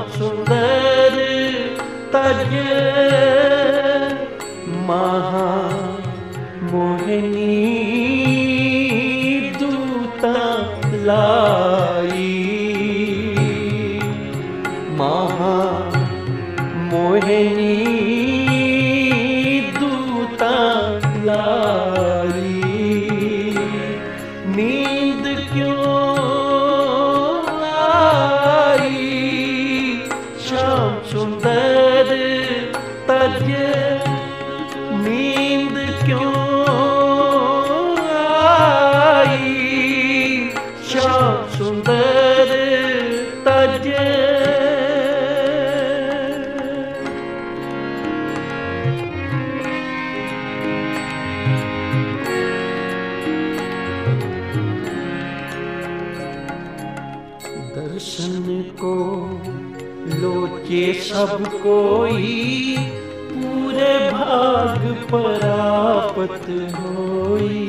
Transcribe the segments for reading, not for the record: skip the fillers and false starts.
सुंदर तज महा मोहिनी दूता लाई महा मोहिनी दूता लाई नींद क्यों आई श्याम सुंदर तज नींद क्यों आई श्याम सुंदर तज दर्शन को लोचे सब कोई पूरे भाग परापत होई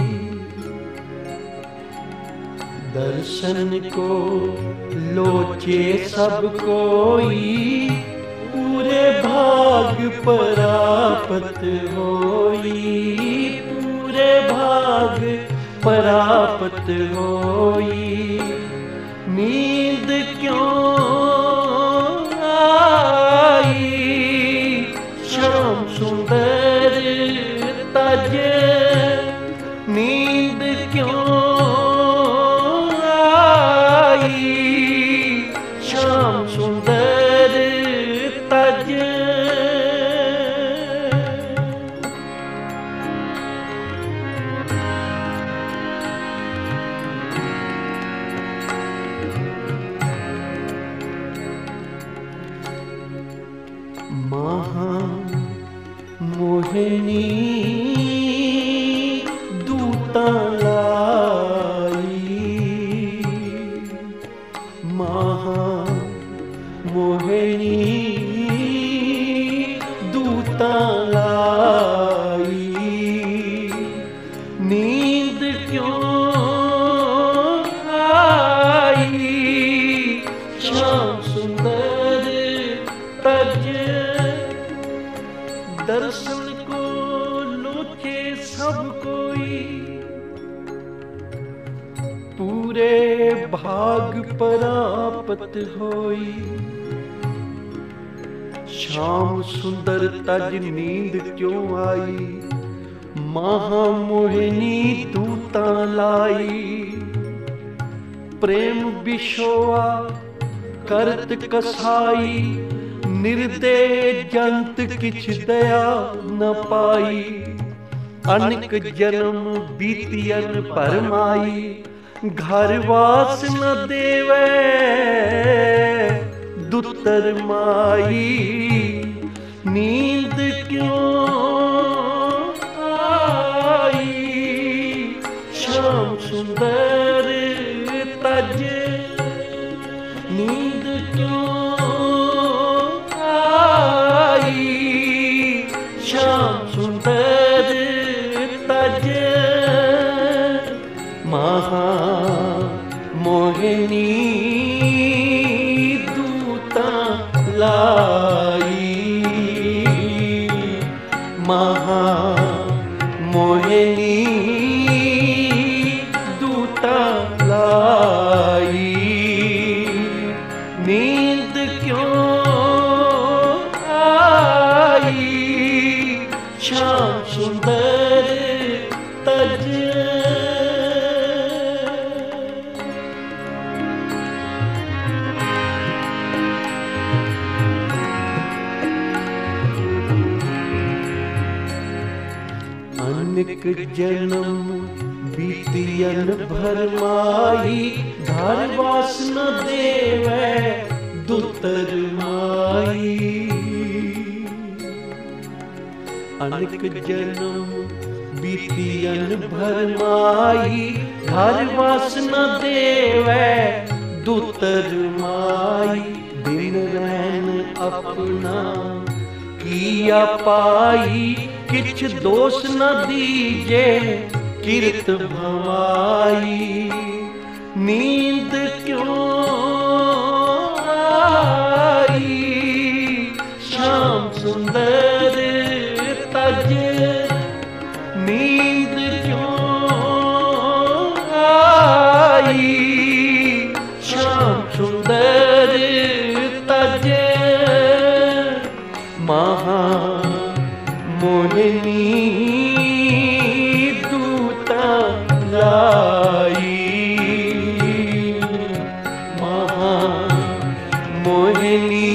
दर्शन को लोचे सब कोई पूरे भाग परापत होई पूरे भाग परापत होई नींद क्यों आई श्याम सुंदर तज नींद क्यों आई श्याम सुंदर तज महा मोहिनी दूता लाई महा मोहिनी दूता लाई नींद क्यों आई श्याम सुंदर तज दर्शन को लोचे सब कोई पूरे भाग परापत होई श्याम सुंदर तज नींद क्यों आई महामोहिनी दूता लाई प्रेम बिशोआ करत कसाई निर्दय जंत किछ दया न पाई अनेक जन्म बीतियन परमाई घर वास न देवे दुतर माई नींद क्यों आई श्याम सुंदर तज नींद क्यों श्याम सुंदर तज महा मोहिनी दूता लाई महा मोहिनी दूता लाई नींद क्यों आई श्याम सुंदर तज अनेक जन्म बीतियन भरमाई घर वास न देवे दुतर माई अनेक जन्म बीतियन भरमाई घर वास न देवे दुतर माई दिन रैन अपना किया पाई किछ दोष न दीजे किरत भवाई नींद क्यों महा मोहिनी दूता लाई, महा मोहिनी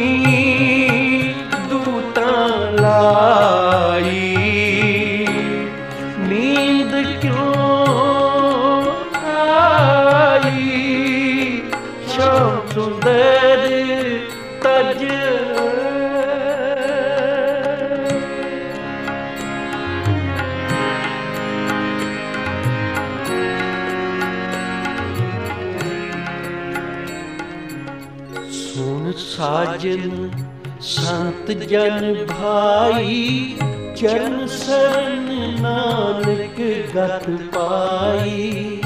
दूता लाई। नींद क्यों आई श्याम सुंदर तज, सुन साजन संत जन भाई, चरण शरण नानक गत पाई।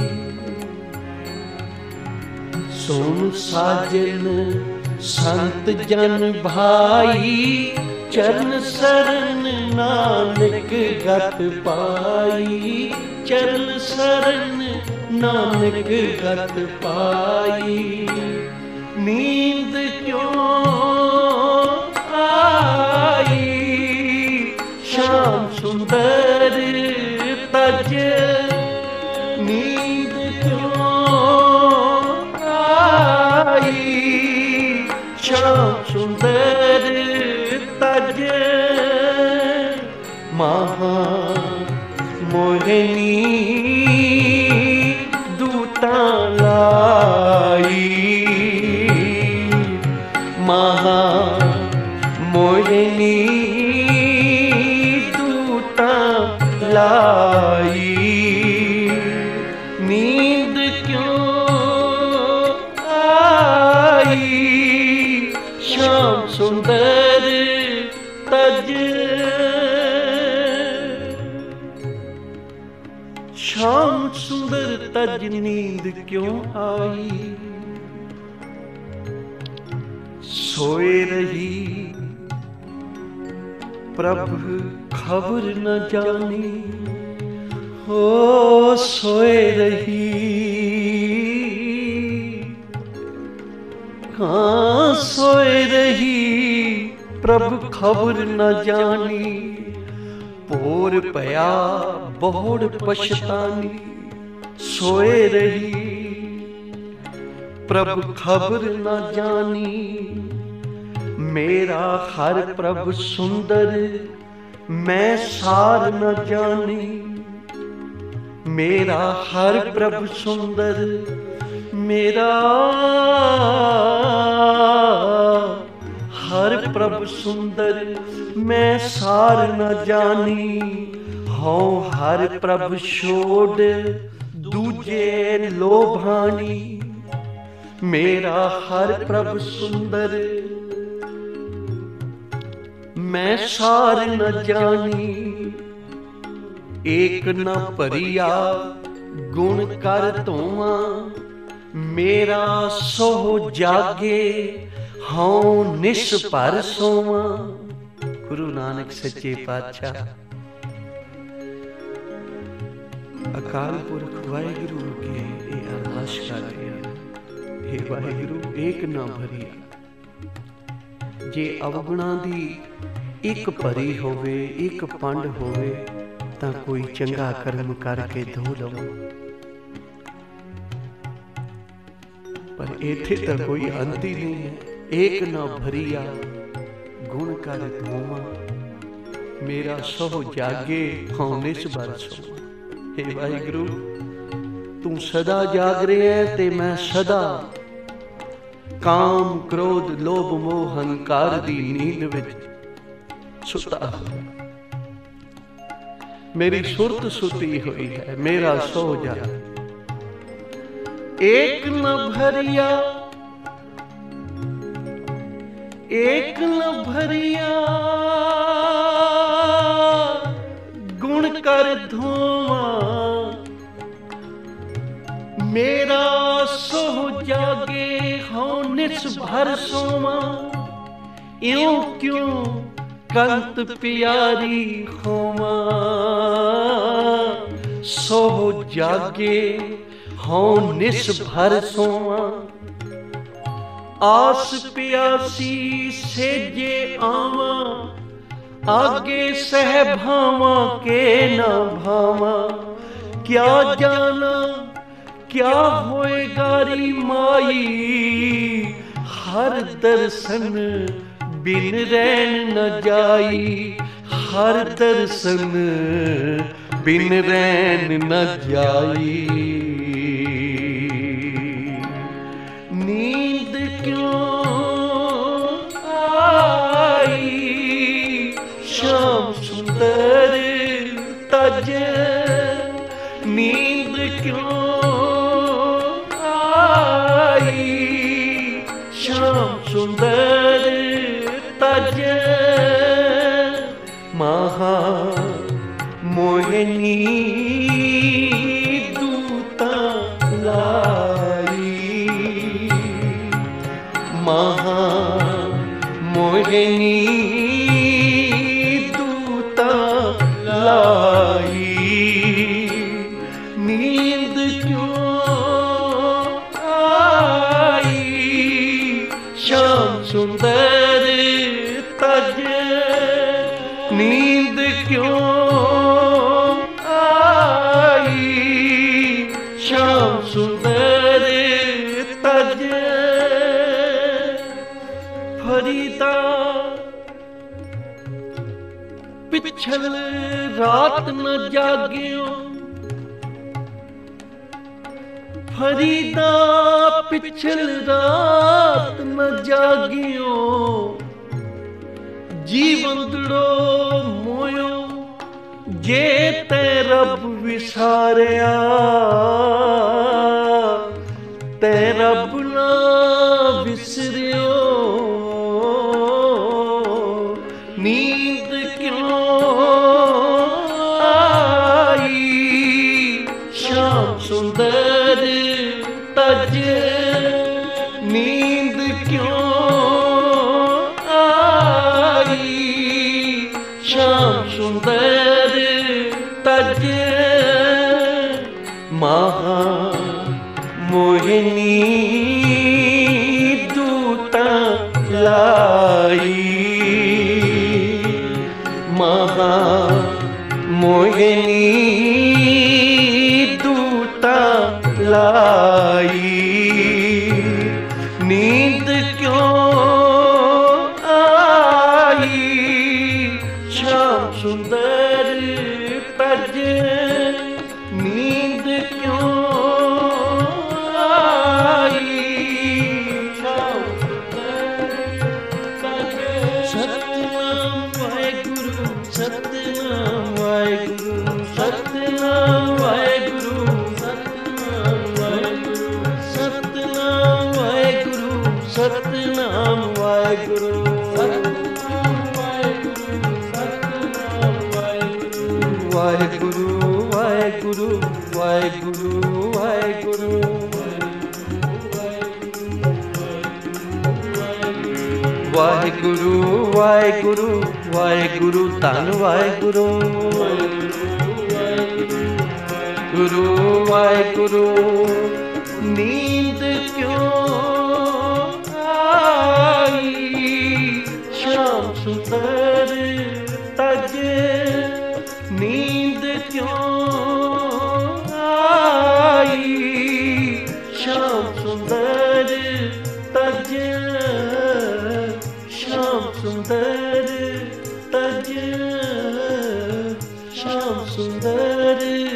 सुन साजन संत जन भाई, चरण शरण नानक गत पाई। चरण शरण नानक गत पाई। नींद क्यों आई श्याम सुंदर तज, नींद क्यों आई श्याम सुंदर तज। महा मोहिनी दूता लाई, महा मोहिनी दूता लाई। नींद क्यों आई श्याम सुंदर तज, श्याम सुंदर तज नींद क्यों आई। सोए रही प्रभु खबर न जानी, हो सोए रही, हाँ सोए रही प्रभु खबर न जानी। पोर पया बहुड़ पछतानी, सोए रही प्रभु खबर न जानी। मेरा हर प्रभु सुंदर मैं सार न जानी। मेरा हर प्रभु सुंदर मेरा हर प्रभु सुंदर मैं सार न जानी। हूँ हर प्रभु छोड़ दूजे लोभानी। मेरा हर प्रभु सुंदर मैं सार न जानी। एक न परिया गुण कर तोवा, मेरा सोह जागे हूँ निस पर सोवा। गुरु नानक सच्चे पातशाह अकाल पुरख वाहिगुरु के ये अरदास कर रहे हैं। हे वाहिगुरु एक ना भरिया, जे अवगुणा दी एक भरी होवे एक पंड होवे तां कोई चंगा कर्म करके धो लवो। पर इत्थे तां कोई अंत ही नहीं है। एक ना भरिया गुण कर धोवा, मेरा सोह जागे हूँ निस बर सोवा। हे वाहिगुरु तू सदा जाग रहे है ते मैं सदा काम क्रोध लोभ मोह हंकार दी नींद विच सुता। मेरी सुरत सुती हुई है, मेरा सो जा। एक न भरिया एक न भरिया गुण कर धोवा, मेरा सोह जागे हूँ निस भर सोवा। इयों क्यों कंत प्यारी होवा, सोह जागे हूँ निस भर सोवा। आस प्यासी सेजे आवा, आगे सह भावा के ना भावा। क्या जाना क्या होएगा री माई, हर दर्शन बिन रैन न जाई, हर दर्शन बिन रैन न जाई। नींद क्यों आई श्याम सुंदर तज, नींद क्यों आई श्याम सुंदर तज। महा मोहिनी दूता लाई, महा मोहिनी दूता लाई। नींद क्यों आई श्याम सुंदर तज, नींद क्यों आई श्याम सुंदर तज। फरीदा पिछल रात न जागियो, फरीदा पिछल रात न जागियो। जीवंदड़ो मोयो जे ते रब विसारिया, ते रब ना विसरियो। नींद क्यों आई श्याम सुंदर तज, नींद क्यों आई श्याम सुंदर तज। महा मोहिनी दूता लाई, महा मोहिनी दूता लाई। नींद क्यों आई श्याम सुंदर तज, नींद क्यों आई श्याम सुंदर तज। सतनाम वाहेगुरु, सतनाम वाहेगुरु, सतनाम वाहेगुरु, सतनाम वाहेगुरु, सतनाम वाहेगुरु, सतनाम वाहेगुरु, वाहेगुरु वाहेगुरु वाहेगुरु वाहेगुरु वाहेगुरु वाहेगुरु वाहेगुरु धन वाहेगुरु गुरु वाहेगुरु। नींद क्यों आई श्याम सुंदर तज, नींद क्यों आई श्याम सुंदर तज, श्याम सुंदर तज, श्याम सुंदर